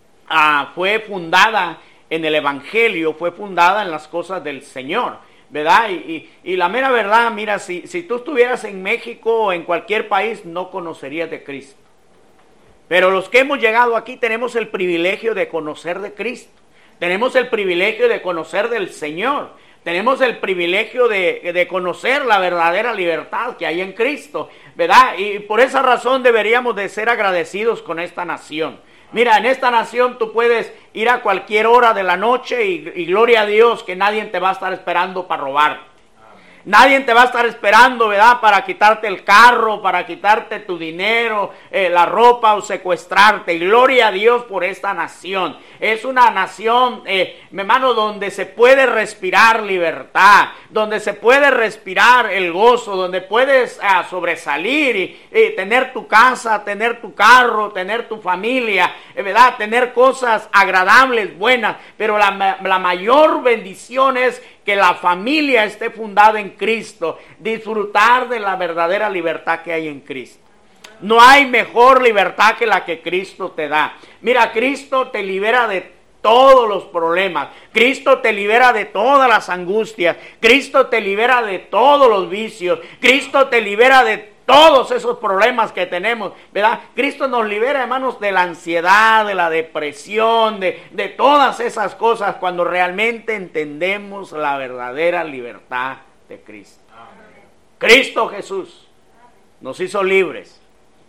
fundada en el Evangelio, fue fundada en las cosas del Señor, ¿verdad? Y la mera verdad, mira, si tú estuvieras en México o en cualquier país, no conocerías de Cristo. Pero los que hemos llegado aquí tenemos el privilegio de conocer de Cristo. Tenemos el privilegio de conocer del Señor. Tenemos el privilegio de conocer la verdadera libertad que hay en Cristo, ¿verdad? Y por esa razón deberíamos de ser agradecidos con esta nación. Mira, en esta nación tú puedes ir a cualquier hora de la noche y gloria a Dios que nadie te va a estar esperando para robar. Nadie te va a estar esperando, ¿verdad? Para quitarte el carro, para quitarte tu dinero, la ropa o secuestrarte. Y gloria a Dios por esta nación. Es una nación, mi hermano, donde se puede respirar libertad, donde se puede respirar el gozo, donde puedes sobresalir y tener tu casa, tener tu carro, tener tu familia, ¿verdad? Tener cosas agradables, buenas. Pero la mayor bendición es que la familia esté fundada en Cristo, disfrutar de la verdadera libertad que hay en Cristo. No hay mejor libertad que la que Cristo te da. Mira, Cristo te libera de todos los problemas. Cristo te libera de todas las angustias. Cristo te libera de todos los vicios. Cristo te libera de todos esos problemas que tenemos, ¿verdad? Cristo nos libera, hermanos, de la ansiedad, de la depresión, de todas esas cosas, cuando realmente entendemos la verdadera libertad de Cristo. Amén. Cristo Jesús nos hizo libres.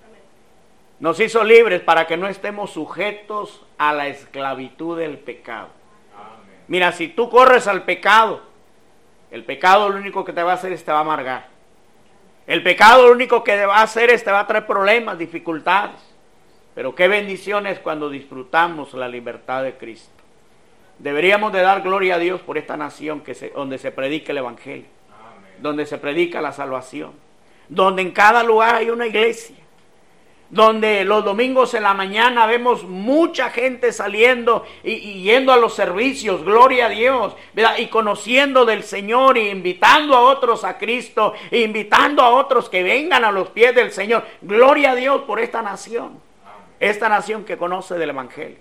Nos hizo libres para que no estemos sujetos a la esclavitud del pecado. Amén. Mira, si tú corres al pecado, el pecado lo único que te va a hacer es te va a amargar. El pecado lo único que va a hacer es te va a traer problemas, dificultades. Pero qué bendiciones cuando disfrutamos la libertad de Cristo. Deberíamos de dar gloria a Dios por esta nación donde se predica el Evangelio. Amén. Donde se predica la salvación. Donde en cada lugar hay una iglesia. Donde los domingos en la mañana vemos mucha gente saliendo y yendo a los servicios, gloria a Dios, ¿verdad? Y conociendo del Señor, y invitando a otros a Cristo, e invitando a otros que vengan a los pies del Señor. Gloria a Dios por esta nación, esta nación que conoce del Evangelio.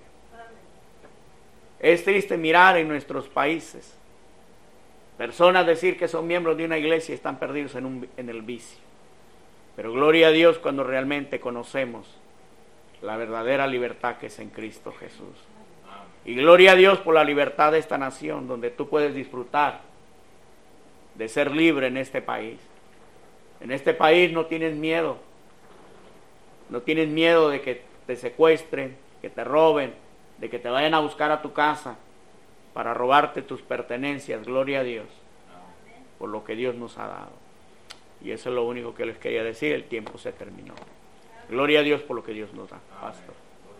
Es triste mirar en nuestros países personas decir que son miembros de una iglesia y están perdidos en el vicio. Pero gloria a Dios cuando realmente conocemos la verdadera libertad que es en Cristo Jesús. Y gloria a Dios por la libertad de esta nación, donde tú puedes disfrutar de ser libre en este país. En este país no tienes miedo. No tienes miedo de que te secuestren, que te roben, de que te vayan a buscar a tu casa para robarte tus pertenencias. Gloria a Dios por lo que Dios nos ha dado. Y eso es lo único que les quería decir. El tiempo se terminó. Gloria a Dios por lo que Dios nos da, pastor.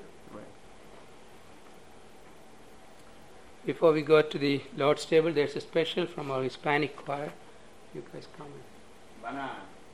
Before we go to the Lord's table, there's a special from our Hispanic choir. You guys come. Van a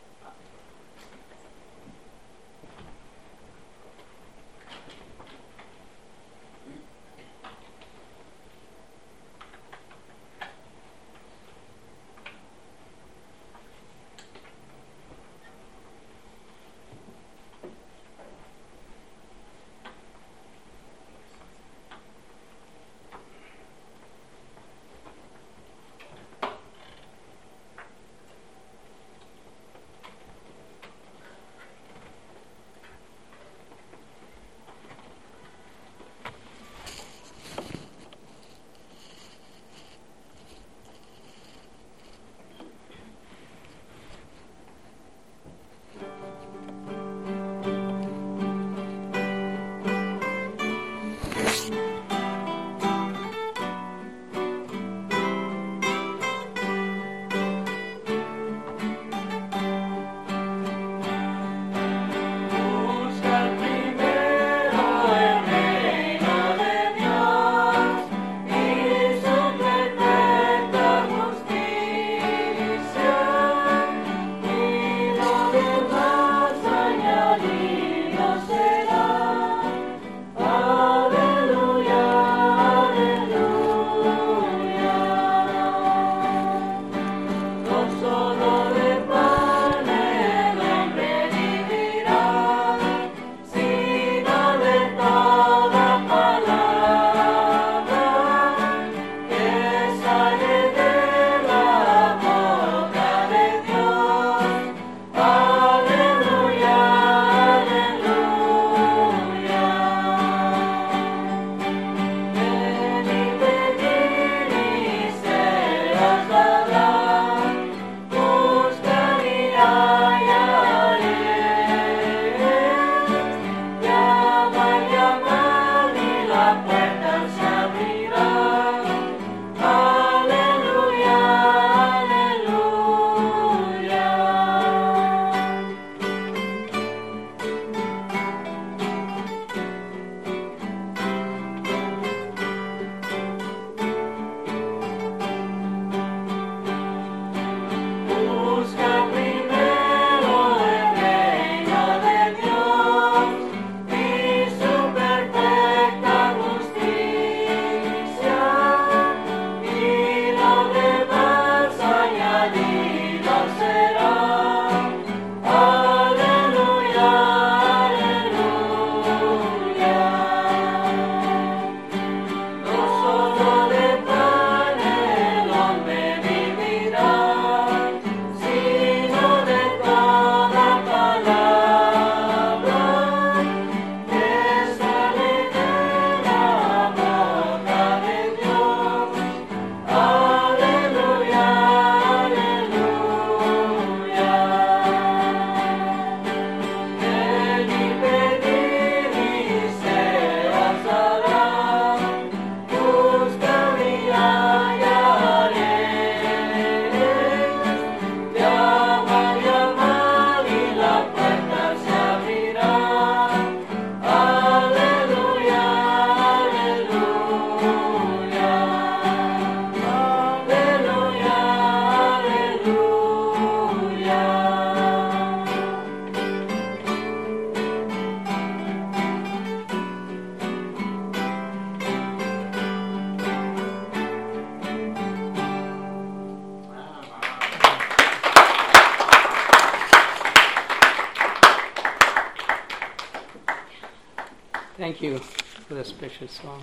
Thank you for the special song.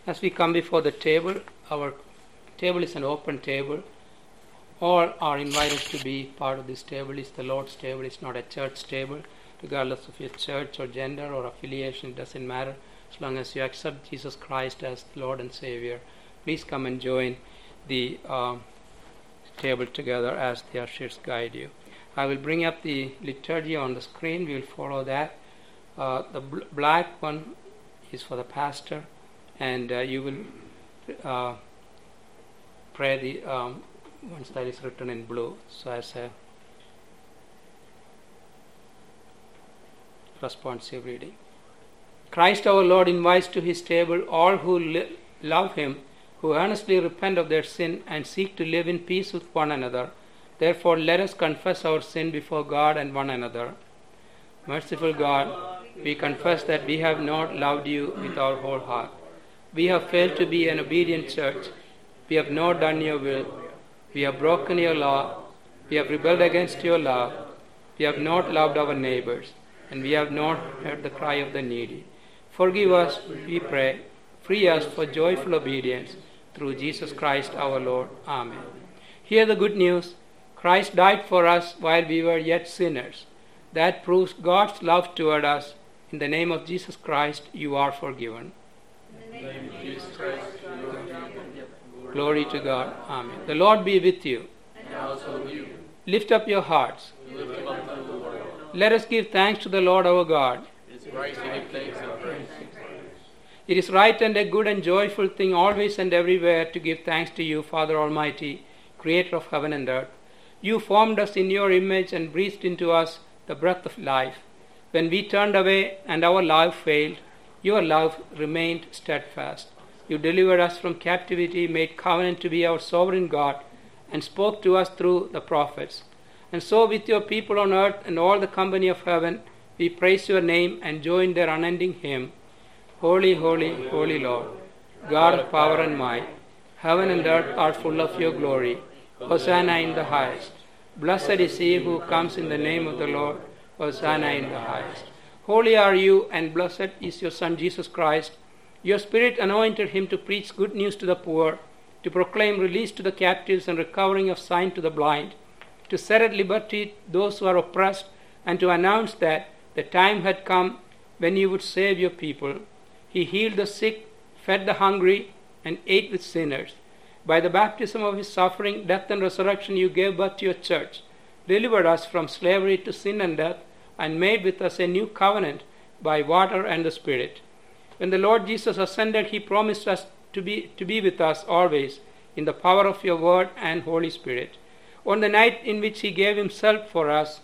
As we come before the table, our table is an open table. All are invited to be part of this table. It's the Lord's table. It's not a church table. Regardless of your church or gender or affiliation, it doesn't matter. As long as you accept Jesus Christ as Lord and Savior, please come and join the table together as the ushers guide you. I will bring up the liturgy on the screen. We will follow that. The black one is for the pastor, and you will pray the ones that is written in blue. So as a responsive reading. Christ our Lord invites to his table all who love him, who earnestly repent of their sin and seek to live in peace with one another. Therefore let us confess our sin before God and one another. Merciful God, we confess that we have not loved you with our whole heart. We have failed to be an obedient church. We have not done your will. We have broken your law. We have rebelled against your love. We have not loved our neighbors, and we have not heard the cry of the needy. Forgive us, we pray. Free us for joyful obedience through Jesus Christ our Lord. Amen. Hear the good news. Christ died for us while we were yet sinners. That proves God's love toward us. In the name of Jesus Christ, you are forgiven. In the name of Jesus Christ, you are forgiven. Glory to God. Amen. The Lord be with you. And also with you. Lift up your hearts. Lift them up to the Lord. Let us give thanks to the Lord our God. It is right to give thanks and praise. It is right and a good and joyful thing always and everywhere to give thanks to you, Father Almighty, Creator of heaven and earth. You formed us in your image and breathed into us the breath of life. When we turned away and our love failed, your love remained steadfast. You delivered us from captivity, made covenant to be our sovereign God, and spoke to us through the prophets. And so with your people on earth and all the company of heaven, we praise your name and join their unending hymn. Holy, holy, holy Lord, God of power and might, heaven and earth are full of your glory. Hosanna in the highest. Blessed is he who comes in the name of the Lord. Hosanna in the highest. Holy are you, and blessed is your Son Jesus Christ. Your Spirit anointed him to preach good news to the poor, to proclaim release to the captives and recovering of sight to the blind, to set at liberty those who are oppressed, and to announce that the time had come when you would save your people. He healed the sick, fed the hungry, and ate with sinners. By the baptism of his suffering, death, and resurrection, you gave birth to your church, delivered us from slavery to sin and death, and made with us a new covenant by water and the Spirit. When the Lord Jesus ascended, he promised us to be with us always in the power of your word and Holy Spirit. On the night in which he gave himself for us,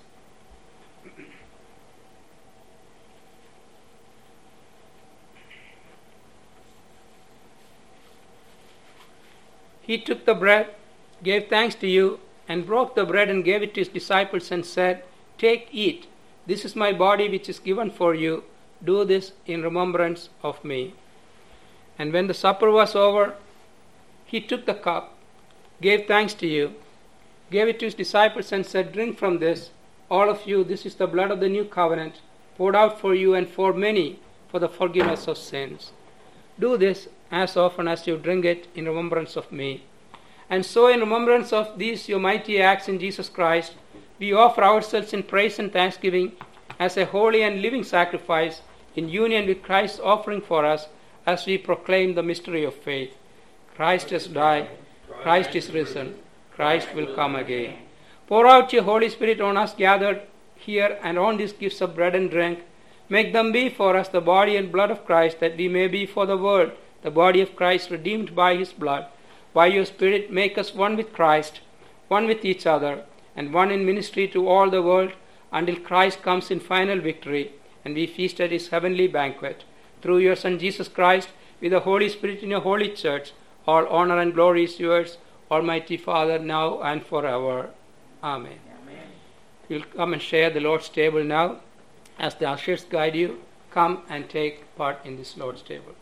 he took the bread, gave thanks to you, and broke the bread and gave it to his disciples and said, "Take, eat. This is my body which is given for you. Do this in remembrance of me." And when the supper was over, he took the cup, gave thanks to you, gave it to his disciples and said, "Drink from this, all of you. This is the blood of the new covenant, poured out for you and for many for the forgiveness of sins. Do this as often as you drink it in remembrance of me." And so in remembrance of these your mighty acts in Jesus Christ, we offer ourselves in praise and thanksgiving as a holy and living sacrifice in union with Christ's offering for us as we proclaim the mystery of faith. Christ has died. Christ is risen. Christ will come again. Pour out your Holy Spirit on us gathered here and on these gifts of bread and drink. Make them be for us the body and blood of Christ, that we may be for the world the body of Christ, redeemed by his blood. By your Spirit, make us one with Christ, one with each other, and one in ministry to all the world, until Christ comes in final victory, and we feast at his heavenly banquet. Through your Son Jesus Christ, with the Holy Spirit in your holy church, all honor and glory is yours, Almighty Father, now and forever. Amen. Amen. You'll come and share the Lord's table now. As the ushers guide you, come and take part in this Lord's table.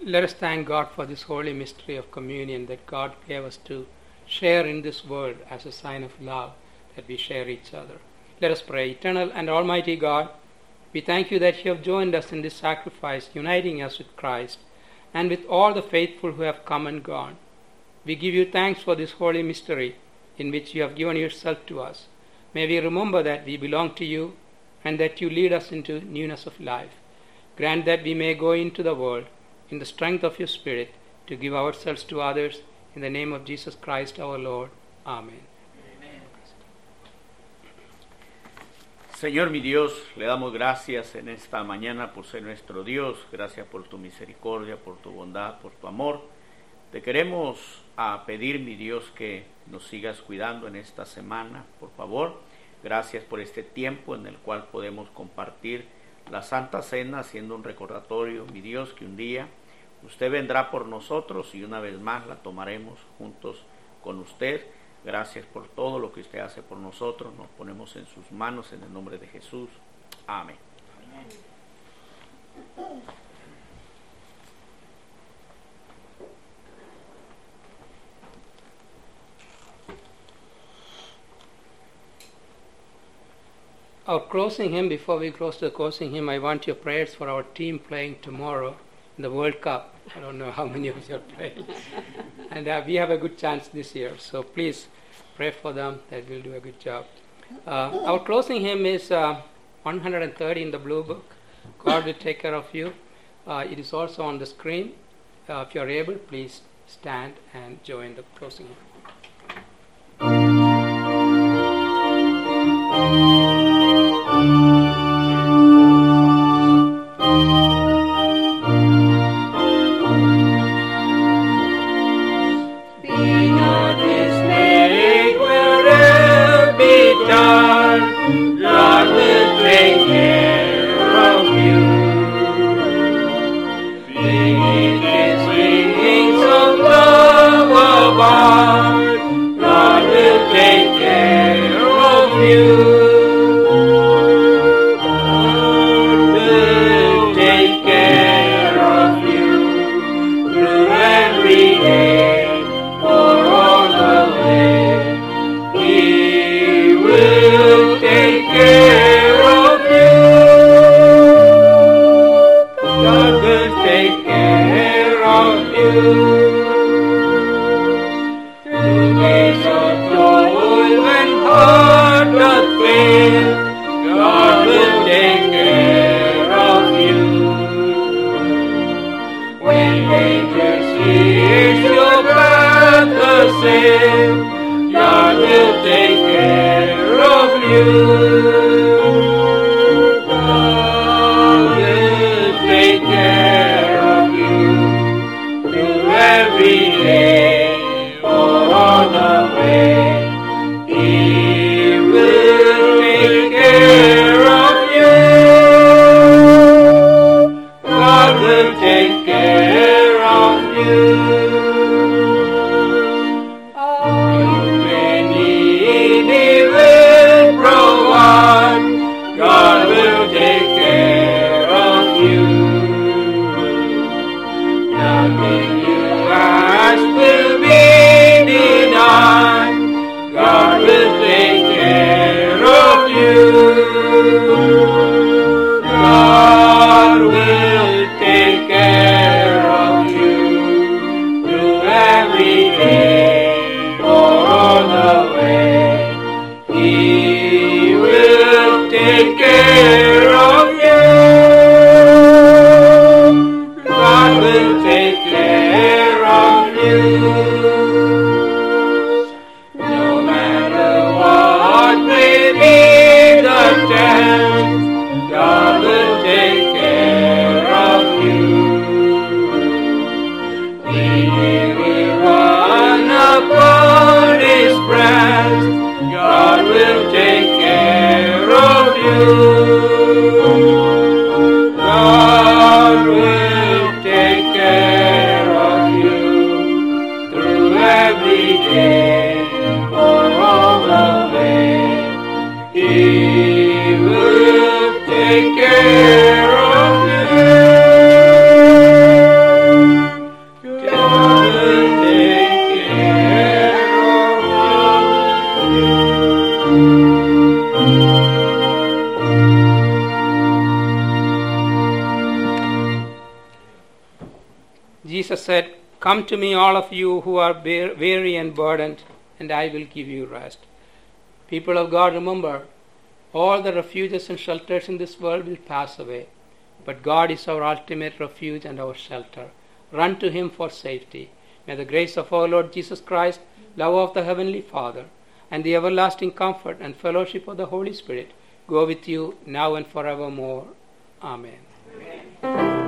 let us thank God for this holy mystery of communion that God gave us to share in this world as a sign of love, that we share each other. Let us pray. Eternal and Almighty God, we thank you that you have joined us in this sacrifice, uniting us with Christ and with all the faithful who have come and gone. We give you thanks for this holy mystery in which you have given yourself to us. May we remember that we belong to you and that you lead us into newness of life. Grant that we may go into the world in the strength of your Spirit to give ourselves to others. In the name of Jesus Christ our Lord. Amen. Señor mi Dios, le damos gracias en esta mañana por ser nuestro Dios. Gracias por tu misericordia, por tu bondad, por tu amor. Te queremos pedir, mi Dios, que nos sigas cuidando en esta semana, por favor. Gracias por este tiempo en el cual podemos compartir la Santa Cena, haciendo un recordatorio, mi Dios, que un día usted vendrá por nosotros y una vez más la tomaremos juntos con usted. Gracias por todo lo que usted hace por nosotros. Nos ponemos en sus manos en el nombre de Jesús. Amén. Our closing hymn, before we close the closing hymn, I want your prayers for our team playing tomorrow in the World Cup. I don't know how many of you are playing. And we have a good chance this year, so please pray for them that we'll do a good job. Our closing hymn is 130 in the blue book. God will take care of you. It is also on the screen. If you are able, please stand and join the closing hymn. Take care of you. Jesus said, "Come to me, all of you who are weary and burdened, and I will give you rest." People of God, remember, all the refuges and shelters in this world will pass away, but God is our ultimate refuge and our shelter. Run to Him for safety. May the grace of our Lord Jesus Christ, love of the Heavenly Father, and the everlasting comfort and fellowship of the Holy Spirit go with you now and forevermore. Amen. Amen.